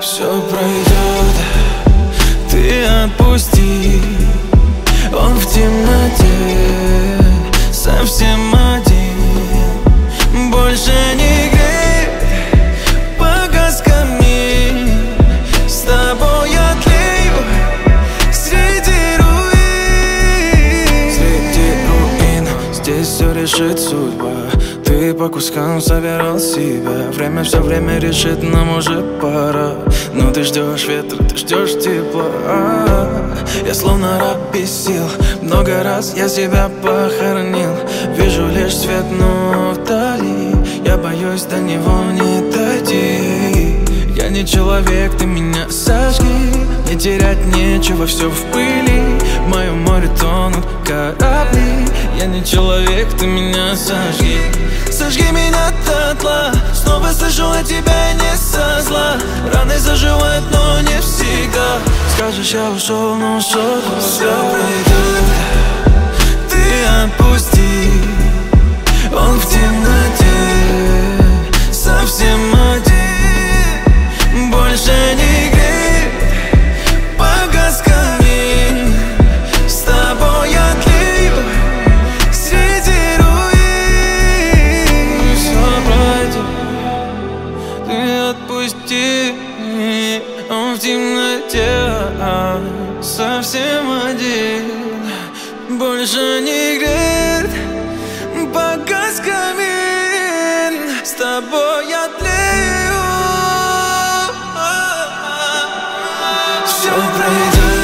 Все пройдет, ты отпусти. Он в темноте, совсем один, больше не греет, погас камин. С тобой я тлею среди руин. Здесь все решит судьба. Ты по кускам собирал себя. Время все время решит, нам уже пора. Но ты ждешь ветра, ты ждешь тепла. Я словно раб без сил. Много раз я себя похоронил. Вижу лишь свет, но вдали я боюсь до него не дойти. Я не человек, ты меня сожги. Не терять нечего, все в пыли. В моем море тонут корабли. Я не человек, ты меня сожги. Сожги меня дотла. Снова слышу от тебя не со зла. Раны заживают, но не всегда. Скажешь, я ушел, но ушел. Все пройдет, ты отпусти. Он в темноте, совсем один, больше не греет, погас камин. С тобой я тлею среди руин. Все пройдет, ты отпусти. Он в темноте, совсем один, больше не греет, погас камин. С тобой я тлею. Все пройдет.